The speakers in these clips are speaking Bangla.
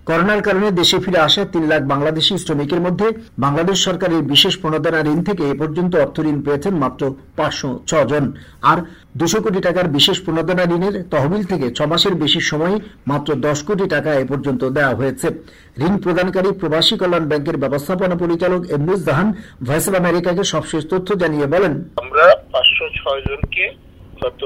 করোনার কারণে দেশে ফিরে আসা 3 লাখ বাংলাদেশি শ্রমিকের মধ্যে বাংলাদেশ সরকারের বিশেষ প্রণোদনা ঋণ থেকে এ পর্যন্ত অর্থ ঋণ পেয়েছেন মাত্র 506 জন। আর 200 কোটি টাকার বিশেষ প্রণোদনা ঋণের তহবিল থেকে 6 মাসের বেশি সময়ে মাত্র 10 কোটি টাকা এ পর্যন্ত দেওয়া হয়েছে। ঋণ প্রদানকারী প্রবাসী কল্যাণ ব্যাংকের ব্যবস্থাপনা পরিচালক এমরুজ জাহান ভয়েস অব আমেরিকাকে সবশেষ তথ্য জানিয়ে বলেন, আমরা 506 জনকে গত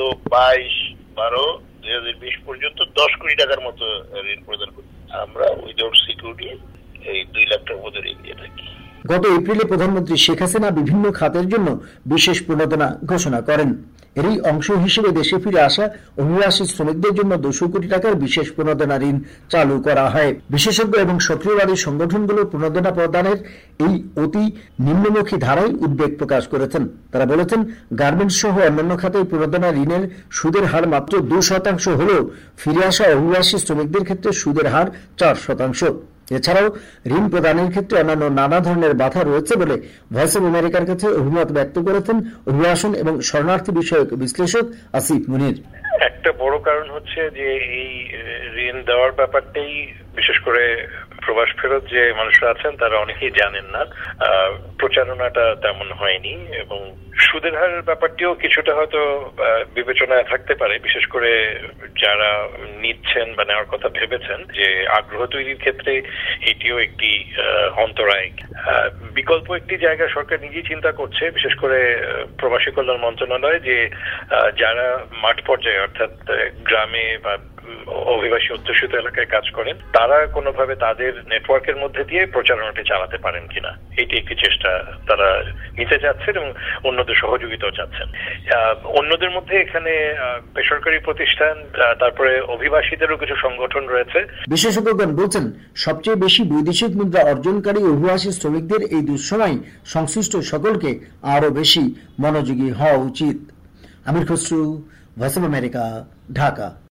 22/12/2020 পর্যন্ত 10 কোটি টাকার মতো ঋণ প্রদান করি। আমরা উইদাউট সিকিউরিটি এই 2 লাখ টাকা মতো ঋণ দিয়ে থাকি। গত এপ্রিলে প্রধানমন্ত্রী শেখ হাসিনা বিভিন্ন খাতের জন্য বিশেষ প্রণোদনা ঘোষণা করেন। এরই অংশ হিসেবে দেশে ফিরে আসা অভিবাসী শ্রমিকদের জন্য 200 কোটি টাকার বিশেষ প্রণোদনা ঋণ চালু করা হয়। বিশেষজ্ঞ এবং সক্রিয়বাদী সংগঠনগুলো প্রণোদনা প্রদানের এই অতি নিম্নমুখী ধারায় উদ্বেগ প্রকাশ করেছেন। তারা বলেছেন, গার্মেন্টস সহ অন্যান্য খাতে প্রণোদনা ঋণের সুদের হার মাত্র 2% হলেও ফিরে আসা অভিবাসী শ্রমিকদের ক্ষেত্রে সুদের হার 4%। এছাড়াও ঋণ প্রদানের ক্ষেত্রে অন্যান্য নানা ধরনের বাধা রয়েছে বলে ভয়েস অব আমেরিকার কাছে অভিমত ব্যক্ত করেছেন অভিবাসন এবং শরণার্থী বিষয়ক বিশ্লেষক আসিফ মুনির। একটা বড় কারণ হচ্ছে যে এই ঋণ দেওয়ার ব্যাপারটাই বিশেষ করে প্রবাস ফেরত যে মানুষরা আছেন তারা অনেকেই জানেন না, প্রচারণাটা তেমন হয়নি এবং সুদের হারের ব্যাপারটিও কিছুটা হয়তো বিবেচনায় থাকতে পারে, বিশেষ করে যারা নিচ্ছেন বা নেওয়ার কথা ভেবেছেন যে আগ্রহ তৈরির ক্ষেত্রে এটিও একটি অন্তরায়। বিকল্প একটি জায়গা সরকার নিজেই চিন্তা করছে, বিশেষ করে প্রবাসী কল্যাণ মন্ত্রণালয়, যে যারা মাঠ পর্যায়ে অর্থাৎ গ্রামে বা অভিবাসী অধ্যুষিত এলাকায় কাজ করেন তারা কোনোভাবে তাদের নেটওয়ার্কের মধ্যে দিয়ে প্রচারণাটি চালাতে পারেন কিনা, এটি একটি চেষ্টা তারা নিতে চাচ্ছেন এবং অন্যদের সহযোগিতাও চাচ্ছেন। অন্যদের মধ্যে এখানে বেসরকারি প্রতিষ্ঠান, তারপরে অভিবাসীদেরও কিছু সংগঠন রয়েছে। বিশেষজ্ঞগণ বলছেন, সবচেয়ে বেশি বৈদেশিক মুদ্রা অর্জনকারী অভিবাসী শ্রমিকদের এই দুঃসময় সংশ্লিষ্ট সকলকে আরো বেশি মনোযোগী হওয়া উচিত। Amir Khasru, voice of America, Dhaka.